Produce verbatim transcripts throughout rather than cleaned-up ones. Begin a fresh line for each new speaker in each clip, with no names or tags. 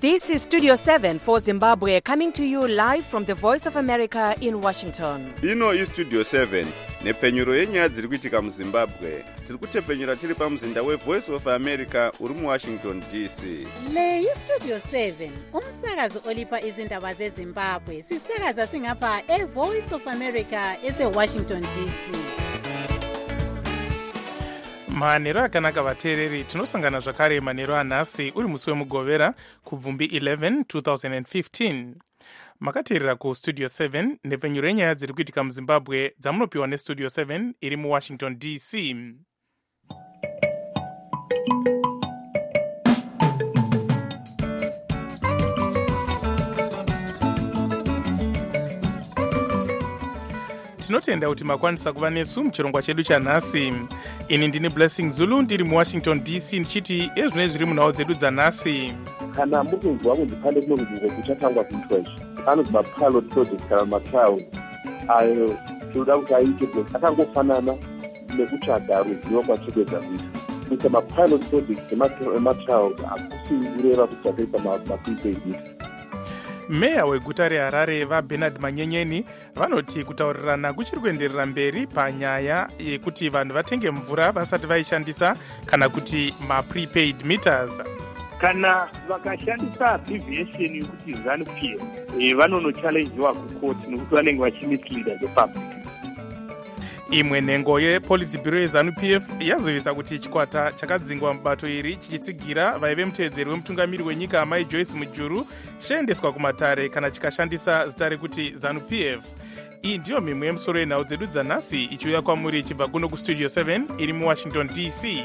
This is Studio seven for Zimbabwe, coming to you live from the Voice of America in Washington.
Ino is Studio seven, nepfenyuro yenyaya dziri kuitika muZimbabwe. Tiri kutepfenyura tiri pamuzinda weVoice of America uri muWashington D C.
Le yi Studio seven, umsakazo olipa izindaba zeZimbabwe. Sisakaza singapha eVoice of America eseWashington D C.
manheru akanaka vateereri, tinosangana zvakare manheru anhasi uri musi wemugovera kubvumbi eleven twenty fifteen. makateerera kustudio seven, nepfenyuro yenyaya dziri kuitika muZimbabwe dzamunopiwa nestudio seven iri muWashington D C. tinotenda kuti makwanisa kuva nesu muchirongwa chedu chanhasi. Ini ndini Blessing Zulu ndiri muWashington D C ndichiti ezvine zviri munhau dzedu dzanhasi.
Kana mukunzwa kunzi pane kuno kunzvimbo kuchatangwa kuitwa izvi, anonzi mapilot project kana matrials ayo tinoda kuti aite kuti akangofanana nekutsvaga ruzivo kwatinoda kuita. Kuita mapilot project ematrials hakusi kureva kuti takaita maprepaid meter.
Meya weguta reHarare vaBernard Manyenyeni vanoti kutaurirana kuchiri kuenderera mberi panyaya yekuti vanhu vatenge mvura vasati vaishandisa kana kuti maprepaid meters.
Kana vakashandisa abbreviation yekuti ZANU-P F vanonochallengewa kukoti nekuti vanenge vachimisleada the public.
Imwe nhengo yePolitburo yeZANU-P F yazivisa kuti chikwata chakadzingwa mubato iri chichitsigira vaive mutevedzeri wemutungamiri wenyika Amai Joyce Mujuru chichaendeswa kumatare kana chikashandisa zita rekuti ZANU-P F. Iyi ndiyo mimwe yemusoro yenhau dzedu dzanhasi ichiuya kwamuri ichibva kuno kustudio seven iri muWashington D C.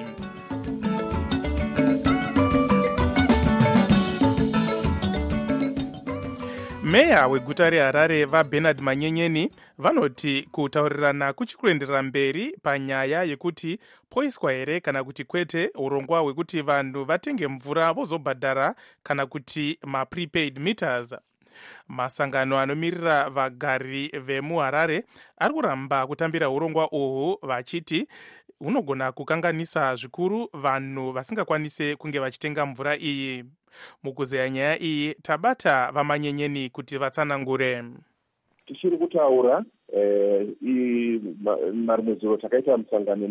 Meya weguta reHarare vaBernard Manyenyeni vanoti kutaurirana kuchiri kuenderera mberi panyaya yekuti poiswa here kana kuti kwete urongwa hwekuti vanhu vatenge mvura vozobhadhara kana kuti maprepaid meters. Masangano anomirira vagari vemuHarare ari kuramba kutambira urongwa uhwu vachiti hunogona kukanganisa zvikuru vanhu vasingakwanise kunge vachitenga mvura iyi. Mukuzeya nyaya iyi tabata vaManyenyeni kuti vatsanangure.
Tichiri kutaura eh marimwe zuro takaita musangano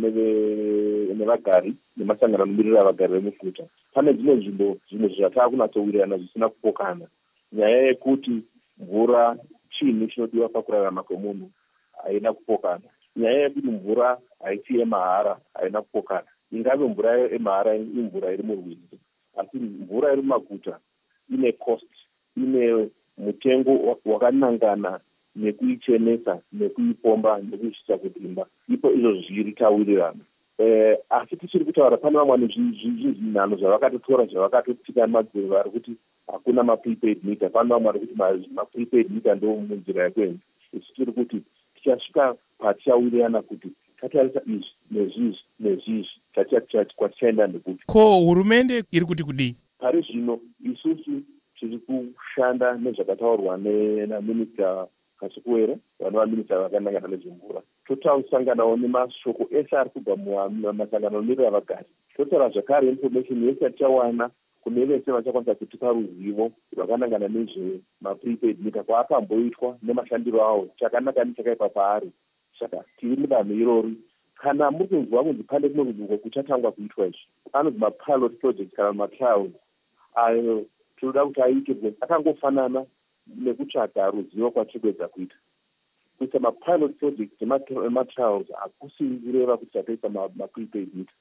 nevagari nemasangano anomirira vagari vemuguta. Pane dzimwe nzvimbo zvimwe zvatakunatsowirirana zvisina kupokana. Nyaya yekuti mvura chinhu chinodiwa pakurarama kwemunhu haina kupokana. Nyaya yekuti mvura haisi yemahara haina kupokana. Ingave mvura yemahara imvura iri murwizi, asi mvura iri mumaguta ine cost, ine mutengo wakanangana nekuichenesa, nekuipomba, nekuichisa kudimba. Ipo izvo zviri tawirirana. Eh, asi tichiri kutaura pane vamwe zvinhanho zvavakatotora zvavakatotika madziro vari kuti hakuna maprepaid meter. Pane vamwe vari kuti maprepaid meter ndo munzira yekuenda. Isu tiri kuti tichasvika patichawirirana kuti tatarisa izvi nezvizvi nezvizvi kwatichaenda nekuti.
Ko hurumende iri kuti kudii?
Pari zvino isusu tiri kushanda nezvakataurwa naminista Kasukuwere, vanova minista vakanangana nezvemvura. Totausanganawo nemashoko ese ari kubva mumasangano anomirira vagari. Totaura zvakare information yese yatichawana kune vese vachakwanisa kutipa ruzivo rwakanangana nezvemaprepaid meter kwaapamboitwa nemashandiro awo, chakanaka nechakaipa paari. Saka tiri mudanho irori. Kana muri kunzwa kunzi pane kuno kunzvimbo kuchatangwa kuitwa izvi, anonzi mapilot project kana matrials ayo tinoda kuti aite kuti akangofanana nekutsvaga ruzivo kwatinoda kuita. Kuita mapilot project nematrials hakusi kureva kuti takaita maprepaid meter.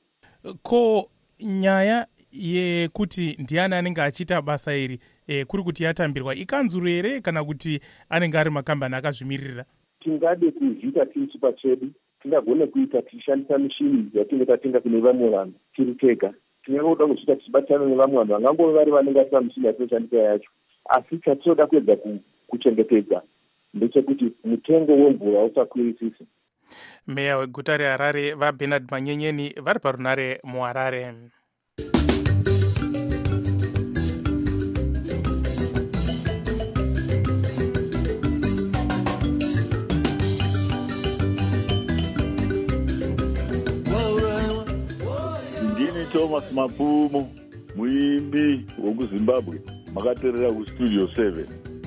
Ko nyaya yekuti ndiani anenge achiita basa iri e, kuri kuti yatambirwa ikanzuru here kana kuti anenge ari makambani akazvimiririra?
Tingade kuzviita tiri pachedu, tingagone kuita tichishandisa mishini yatinenge tatenga kune vamwe vanhu tiri tega. Tingangoda kuzviita tichibatana nevamwe vanhu vangangove vari vanenge vasina mishini yatinoshandisa yacho. Asi chatinoda kuedza kuchengetedza ndechekuti mutengo wemvura usakwirisise.
Meya weguta reHarare vaBernard Manyenyeni vari parunare muHarare.
Ndini Thomas Mapumo, muimbi wokuZimbabwe. makateerera kustudio seven.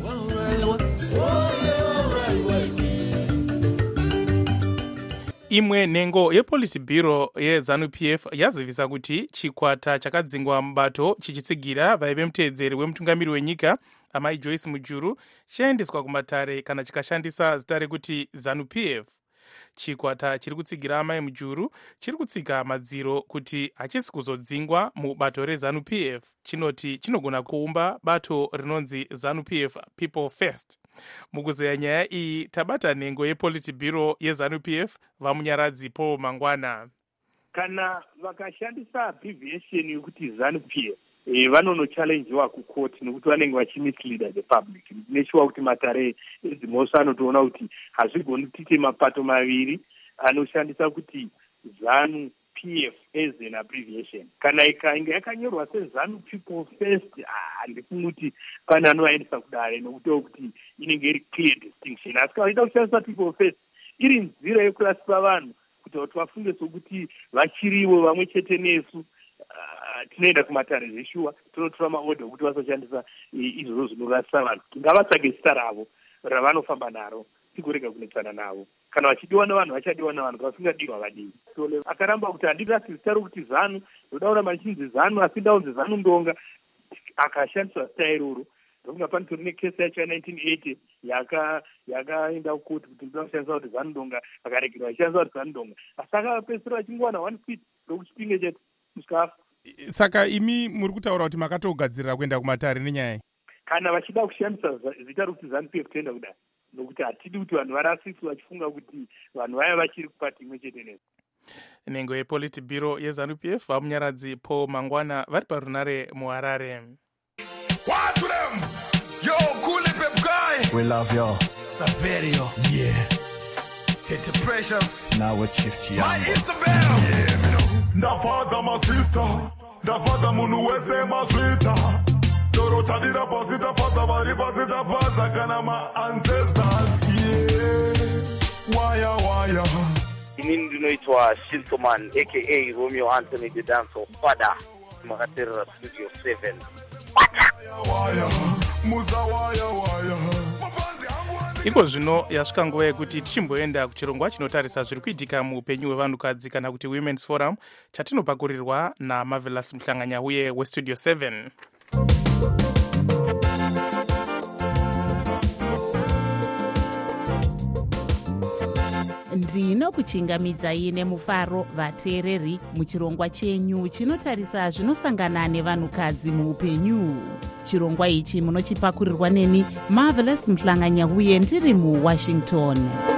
imwe nhengo yepolice bureau yeZANU-P F yazivisa kuti chikwata chakadzingwa mubato chichitsigira vaive muteedzeri wemutungamiri wenyika amai Joyce Mujuru chaendeswa kumatare kana chikashandisa zita rekuti ZANU-P F. Chikwata chiri kutsigira amai Mujuru chiri kutsika madziro kuti hachisi kuzodzingwa mubato reZANU-P F. Chinoti chinogona kuumba bato rinonzi ZANU-P F People First. Mukuzeya nyaya iyi tabata nhengo yepolice bureau yeZANU-P F vamunyaradzi Paul Mangwana.
Kana vakashandisa abbreviation yokuti ZANU-P F e, vanonochallengewa kukoti nekuti vanenge vachimislead the public. Neshuwa kuti matare edzimhosva anotoona kuti hazvigoni kuite mapato maviri anoshandisa kuti ZANU-P F as an abbreviation. Kana ikainge yakanyorwa seZANU People First, handifungi kuti pane anovaendesa kudare nokuti kuti inenge iri clear distinction. Asi kana kushandisa People First iri nzira yekurasira vanhu kuti kuti vafunge sokuti vachiriwo vamwe chete nesu. Uh, tinoenda kumatare zveshuwa tinotora maodha kuti vasashandisa izvozvo zvinorasisa vanhu. Ngavatsvage zita ravo ravanofamba naro tikurega kunetsana navo. Kana vachidiwa navanhu vachadiwa navanhu, kana vasingadiwa vadiwi. Akaramba kuti handirasi zita rokuti ZANU, ndodaura machinzi ZANU asi ndaunzi ZANU Ndonga, akashandisa zita iroro. Ndokunga panitori nekesi yacho ya nineteen eighty yaka yakaenda kukoti kuti ndoda kushandisa kuti ZANU Ndonga, vakaregerwa vachishandisa kuti ZANU Ndonga. Asi akapedzisira vachingowana one feet ndokuchipinge chete musikafa.
Saka imi muri kutaura kuti makatogadzirira kuenda kumatare nenyaya.
Kana vachida kushandisa zita rokuti ZANU-P F toenda kudai. Nokuti hatidi kuti vanhu varasiswe vachifunga kuti vanhu vaya vachiri kupati imwe chete nesu.
Nhengo yepolice bureau yeZANU-P F vamunyaradzi Paul Mangwana vari parunare muHarare.
What to them? Yo, cool pep guy.
We love you.
Saverio. Yeah. Tete Precious.
Now with Chief Chiambo.
My Isabel. Yeah, me know. Ndafaza my sister. Ndafaza munu wese my sweeter. Dorota dira pasita faza bari pasita faza kana my ancestors. Yeah. Waya waya.
Inini ndinoitwa Shintoman aka Romeo Anthony the Dancer Father. Makateerera Studio seven.
Waya muza waya waya.
Iko zvino yasvika nguva yekuti tichimboenda kuchirongwa chinotarisa zviri kuitika muupenyu hwevanhukadzi kana kuti Women's Forum chatinopakurirwa naMarvelous Mhlanganya uye weStudio seven.
ndinokuchingamidzai nemufaro vateereri muchirongwa chenyu chinotarisa zvinosangana nevanhukadzi muupenyu. Chirongwa ichi munochipakurirwa neni Marvelous Mhlanganya uye ndiri muWashington.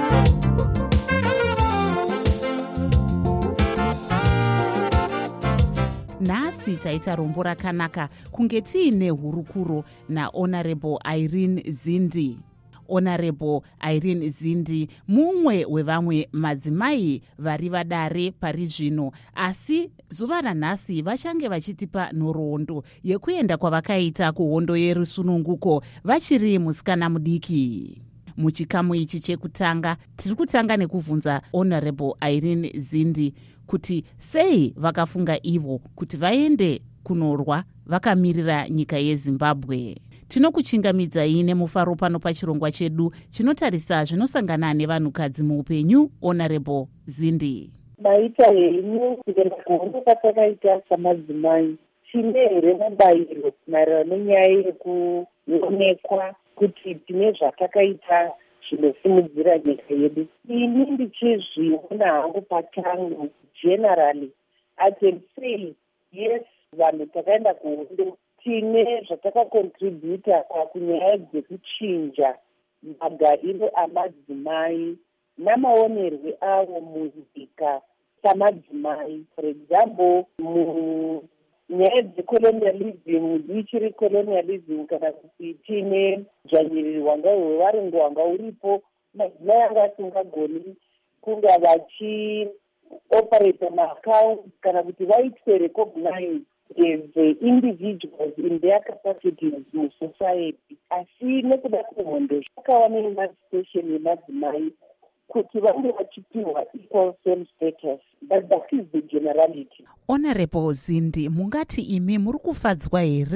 Nhasi taita rombo rakanaka kunge tiine hurukuro naHonorable Irene Zindi. Honorable Irene Zindi mumwe wevamwe madzimai vari vadare pari zvino, asi zuva ranhasi vachange vachitipa nhoroondo yekuenda kwavakaita kuhondo yerusununguko vachiri musikana mudiki. Muchikamu ichi chekutanga tiri kutanga nekubvunza Honorable Irene Zindi kuti sei vakafunga ivo kuti vaende kunorwa vakamirira nyika yeZimbabwe. Tinokuchingamidzai nemufaro pano pachirongwa chedu chinotarisa zvinosangana nevanhukadzi muupenyu. Honorable Zindi.
Maita henyu kuenda kuhondo kwatakaita samadzimai tine here mabayiro maererano nenyaya yekuonekwa kuti tine zvatakaita zvinosimudzira nyika yedu. Ini ndichizviona hangu pachangu generally I can say yes, vanhu takaenda kuhondo tine zvatakakontributa pakunyaya dzekuchinja magariro amadzimai namaonerwe avo munyika samadzimai. For example, munyaya dzecolonialism, ichiri colonialism kana kuti tine dzvanyiriri hwanga hwevarungu hwanga uripo, madzimai anga asingagoni kunga vachioperata maaccounts kana kuti vaitwe recognize as individuals in their capacities in society. Asi nekuda kuhondo zvakawa neemancipation yemadzimai kuti vange vachipiwa equal same status, but that is the generality.
Honorable Zindi, mungati imi muri kufadzwa here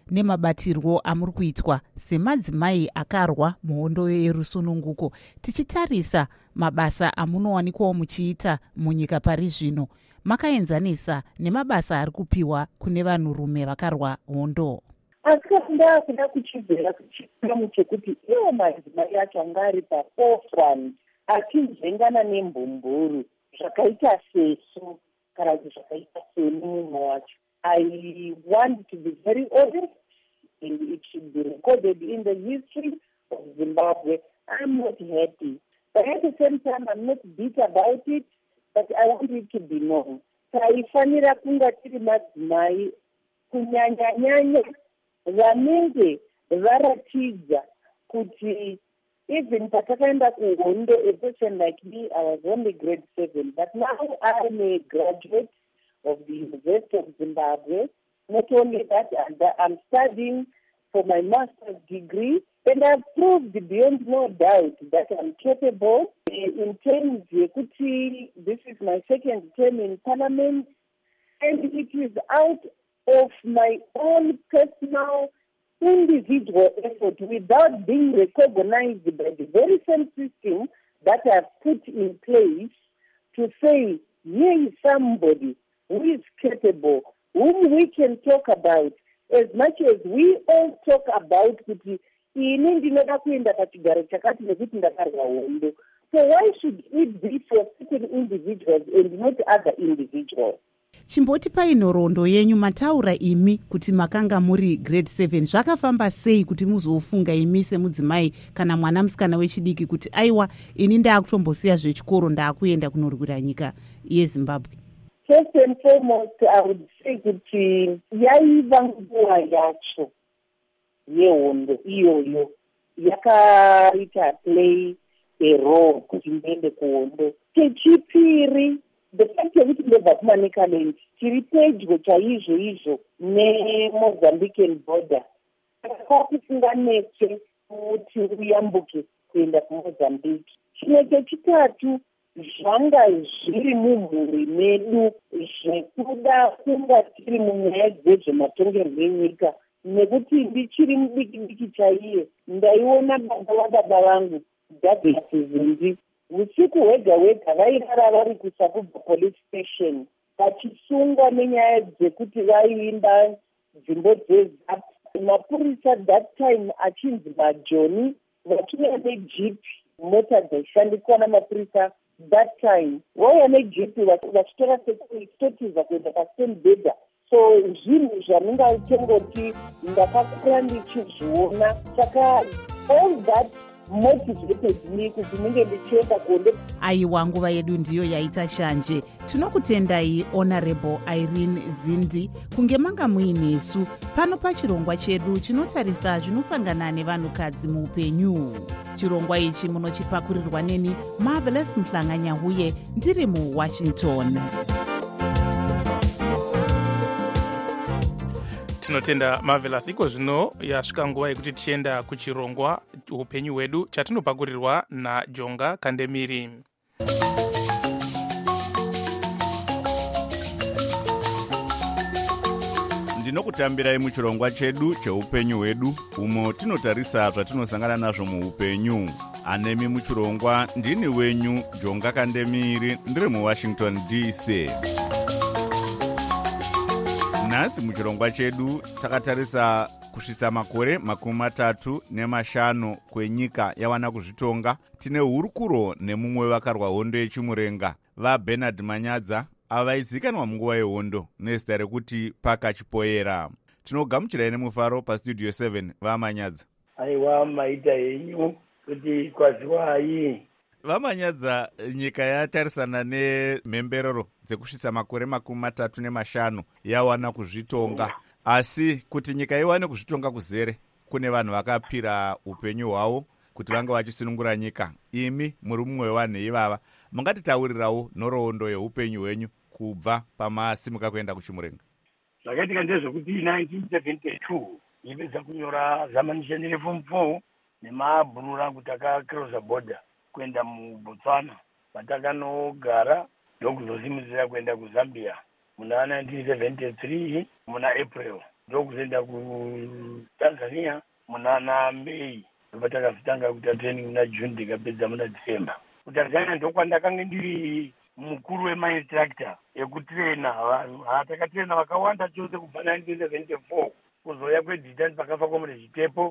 nemabatirwo amuri kuitwa semadzimai akarwa muhondo yerusununguko, tichitarisa mabasa amunowanikwawo muchiita munyika pari zvino, makaenzanisa nemabasa ari kupiwa kune vanhurume vakarwa hondo.
Asi kanda kuda kuchibvira kuchikamu chekuti iwo madzimai acho anga ari paforefront achizvengana nembumburu zvakaita sesu kana kuti zvakaita seni mumwe wacho. I want to be very honest, and it should be recorded in the history of Zimbabwe. I'm not happy, but at the same time I'm not bitter about it, but I want it to be known. Taifanira kunga tiri madzimai kunyanya-nyanya vanenge varatidza kuti even patakaenda kuhondo, a person like me, I was only grade seven, but now I'm a graduate of the University of Zimbabwe. Not only that, I'm studying for my master's degree, and I've proved beyond no doubt that I'm capable in terms of, this is my second term in Parliament, and it is out of my own personal individual effort without being recognized by the very same system that I've put in place to say, here is somebody who is capable, whom we can talk about, as much as we all talk about kuti ini ndinoda kuenda pachigaro chakati nekuti ndakarwa hondo. So why should it be for certain individuals and not other individuals?
Chimboti painhoroondo yenyu mataura imi kuti makanga muri grade seven, zvakafamba sei kuti muzofunga imi semudzimai kana mwana musikana wechidiki kuti aiwa ini ndaakutombosiya zvechikoro ndaakuenda kunorwira nyika yeZimbabwe?
First and foremost, I would say kuti yaiva nguva yacho yehondo iyoyo yakaita play a role kuti ndiende kuhondo. Chechipiri, the fact yekuti ndobva kuManicaland tiri pedyo chaizvo izvo neMozambican border, akakufunganeke kuti uyambuke kuenda kuMozambique. Chimwe chechitatu, zvanga zviri mumhuri medu zvekuda kunga tiri munyaya dzezvematongerwo enyika, nekuti ndichiri mudiki-diki chaiye ndaiona baba vababa vangu Douglas Zimbi usiku hwega hwega vairara vari kuSakubva police station vachisungwa nenyaya dzekuti vaiimba dzimbo dzeZAP. Mapurisa that time achinzi maJoni vachiuya nejipi, mota dzaishandiswa namapurisa that time, vauya nejipi vachitora sekuitotiza kuenda paStembeda. So zvinhu zvandingatongoti ndakakura ndichizviona, saka all that motivated me kuti ndinge ndichienda kuhondo.
Aiwa, nguva yedu ndiyo yaita shanje. Tinokutendai Honorable Irene Zindi kunge manga muinesu pano pachirongwa chedu chinotarisa zvinosangana nevanhukadzi muupenyu. Chirongwa ichi munochipakurirwa neni Marvelous Mhlanganyahuye ndiri muWashington.
Tinotenda Marvelous. Iko zvino yasvika nguva yekuti tienda kuchirongwa upenyu hwedu chatinopakurirwa naJonga Kandemiri.
Ndinokutambirai muchirongwa chedu cheupenyu hwedu, umo tinotarisa zvatinosangana nazvo muupenyu. Anemi muchirongwa ndini wenyu Jonga Kandemiri, ndiri muWashington D C. Nhasi muchirongwa chedu takatarisa kusvitsa makore makumi matatu nemashanu kwenyika yawana kuzvitonga. Tine hurukuro nemumwe vakarwa hondo yechimurenga, vaBernard Manyadza, avaizikanwa munguva yehondo nezita rekuti Paka Chipoera. Tinogamuchirai nemufaro pastudio seven vaManyadza.
Aiwa, maita henyu kuti kwaziwai.
VaManyadza, nyika yatarisana nemhemberero dzekusvitsa makore makumi matatu nemashanu yawana kuzvitonga, asi kuti nyika iwane kuzvitonga kuzere kune vanhu vakapira upenyu hwavo kuti vange vachisunungura nyika. Imi muri mumwe wevanhu ivava, mungatitaurirawo nhoroondo yeupenyu hwenyu kubva pamasimuka kuenda kuchimurenga?
Zvakaitika ndezvekuti nineteen seventy-two ndipedza kunyora zamanisheni reform four nemabhurura angu takacrossa border kuenda muBotswana, patakanogara ndokuzosimudzira kuenda kuZambia muna nineteen seventy-three muna April. ndokuzoenda kutanzania munana Mei ndobva takazotanga kuita training muna June ndikapedza muna December. Kutanzania ndokwandakanga ndiri mukuru wemainstructor ekutrena vanhu. Takatrena vakawanda chose kubva nineteen seventy-four kuzoya kwedhitani pakafa komune Chitepo,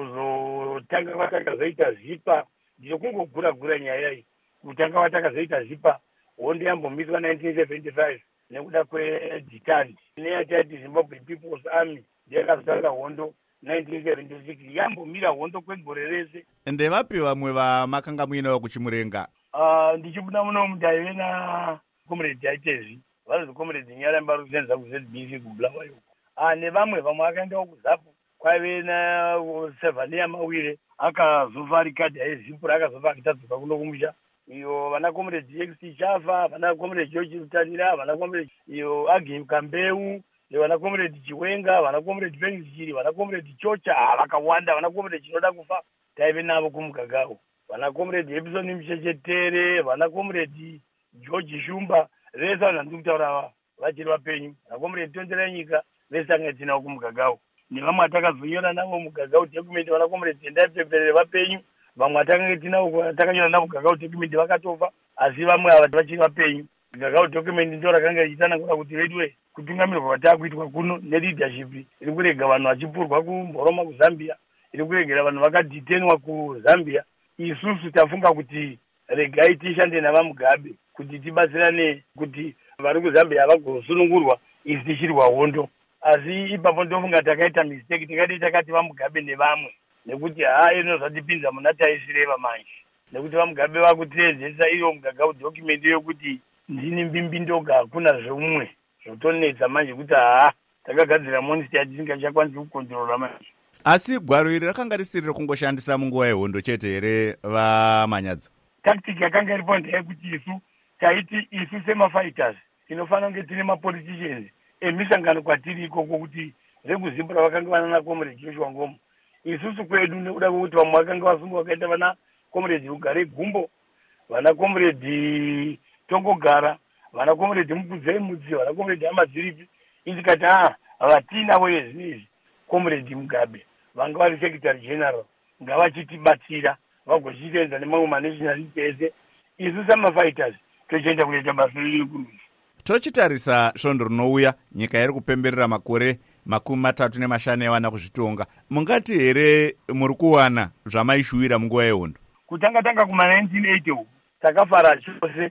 kuzotanga watakazoita zipa. Ndiro kungogura-gura nyaya iyi. Kutanga watakazoita zipa hondo yambomiswa nineteen seventy-five nekuda kwedhitani neyatati Zimbabwe People's Army ndiyakazotanga hondo nineteen seventy-six yambomira hondo kwegore rese.
Ndevapi vamwe vamakanga muinawo kuchimurenga?
Uh, ndichibuda muno mudaive na comrade yaitezvi vanonzi comrade Nyaramba rusenza ku Z B C kubulawayo. Ah, nevamwe vamwe akaendawo kuZapu kwaive na Sevania Mawire akazofa rikadhi aizipura akazofa akitadzoka kuno kumusha. Iyo vana comrade X Chafa, vana comrade George Rutanira, vana comrade iyo Agi Kambeu, iyo vana comrade Chiwenga, vana comrade Felix Chiri, vana comrade Chocha vakawanda, vana comrade Chinoda kufa taive navo kumugagawo. Vana comrade Epson Mchechetere, vana comrade George Shumba, vese vanhu ndikutaura vachiri vapenyu. Vana comrade Tondera Nyika vese anga tinavo kumugagawo. Nevamwe atakazonyora navo mugagawo document vana comrade Tendai Pemberere vapenyu. Vamwe atakanga tinavo takanyora navo gagawo document vakatofa, asi vamwe ava vachiri vapenyu. Gagawo document ndo rakanga ichitsanangura kuti redwe kutungamirwa kwatakuitwa kuno neleadership iri kurega vanhu vachipurwa kuMboroma kuZambia, iri kuregera vanhu vakadhitenwa kuZambia. Isusu tafunga kuti regai tishande navaMugabe kuti tibatsirane kuti vari kuZambia vagosunungurwa isi tichirwa hondo. Asi ipapo ndofunga takaita mistake, tikati takati vaMugabe nevamwe nekuti haa ino zvatipinza muna taisireva manje nekuti vaMugabe vakutedzesa iyo mugagawo document yokuti ndini mbimbi ndoga hakuna zvomwe zvotonetsa manje kuti haa takagadzira monster yatisingachakwanisi kukontrora manje.
Asi gwaro iri rakanga risiri kungoshandisa munguva yehondo chete here vaManyadza?
Tactic yakanga iripo ndeyekuti isu taiti isu semafighters tinofanira kunge tine mapoliticians emisangano kwatiri ikoko kuti vekuzimbabwe vakanga vanana comrade Joshua Ngomo. Isusu kwedu nekuda kwekuti vamwe vakanga vasungwa vakaita vana comrade Ugare Gumbo, vana comrade Tongogara, vana comrade Mukuzei Mudzi, vana comrade Amadziripi. Indikati ah vatinavo izvi comrade Mugabe vanga vari secretary general ngavachitibatsira vagochitenza nemamwe manational ese. Isu samafighters tochienda kuita basa riri kurudyi.
Tochitarisa svondo rinouya, nyika iri kupemberera makore makumi matatu nemashanu yavana kuzvitonga. Mungati here muri kuwana zvamaishuwira munguva yehondo?
Kutanga tanga kuma nineteen eighty uku takafara chose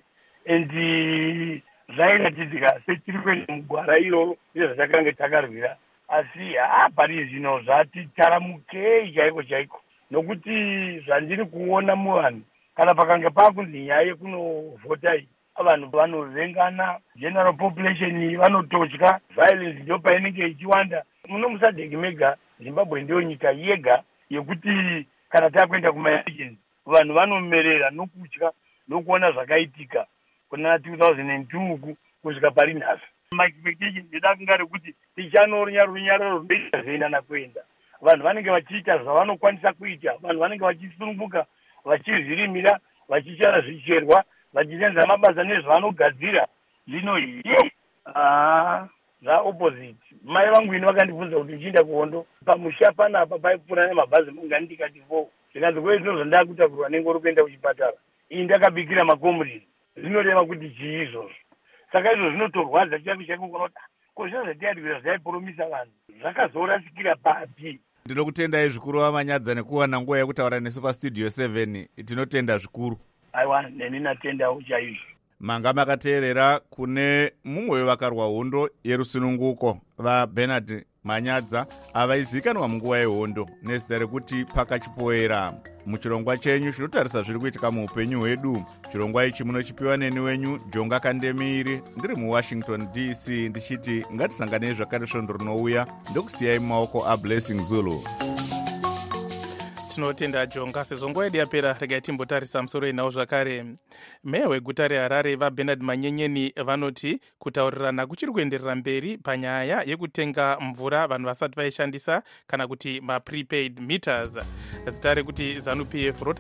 endi zvairatidzika setiri kuenda mugwara iroro izvo zvatakanga takarwira. Asi haa pari zvino zvati taramukei chaiko chaiko nokuti zvandiri kuona muvanhu kana pakanga pakunzi nyaya yekunovhota iyi vanhu vanovengana, general population vanototya, violence ndo painenge ichiwanda. Muno musadheki mega Zimbabwe ndiyo nyika yega yekuti kana takuenda kuma-elections vanhu vanomerera nokutya nokuona zvakaitika kuna two thousand two uku kusvika pari nhasi. Ma-expectation ndida kunga rekuti tichanoronya runyararo rundoita zvoendana kuenda. Vanhu vanenge vachiita zvavanokwanisa kuita, vanhu vanenge vachisununguka, vachizvirimira, vachichara zvicherwa, vachisenza mabasa nezvavanogadzira. Zvino ye ah zvaopposite. Mai vangu ini vakandibvunza kuti ndichienda kuhondo pamusha panapa paipfuura nemabhazi munga ndikati vo zvikanzi kwei zvino zvandava kutakurwa nengoro kuenda kuchipatara iyi ndakabikira makomrade zvinoreva kuti chii izvozvo. Saka izvo zvinotorwadza chaiko chaiko kunoti ko zvino zvatiadikira zvaiporomisa vanhu zvakazorasikira papi.
Ndinokutendai zvikuru vaManyadza nekuwana nguva yekutaura nesu pastudio seven. Tinotenda zvikuru.
Aiwa, neni natendawo chaizvo.
Manga makateerera kune mumwe wevakarwa hondo yerusununguko vaBernard Manyadza avaizikanwa munguva yehondo nezita rekuti Pakachipoera. Muchirongwa chenyu chinotarisa zviri kuitika muupenyu hwedu. Chirongwa ichi munochipiwa neni wenyu Jonga Kandemiri. Ndiri muWashington D C ndichiti ngatisanganei zvakare svondo rinouya. Ndokusiyai mumaoko aBlessing Zulu.
Tinotenda Jonga. Sezvo nguva yedu yapera, regai timbotarisa musoro inawo zvakare. Meya weguta reHarare vaBernard Manyenyeni vanoti kutaurirana kuchiri kuenderera mberi panyaya yekutenga mvura vanhu vasati vaishandisa kana kuti maprepaid meters. Zita rekuti ZANU P F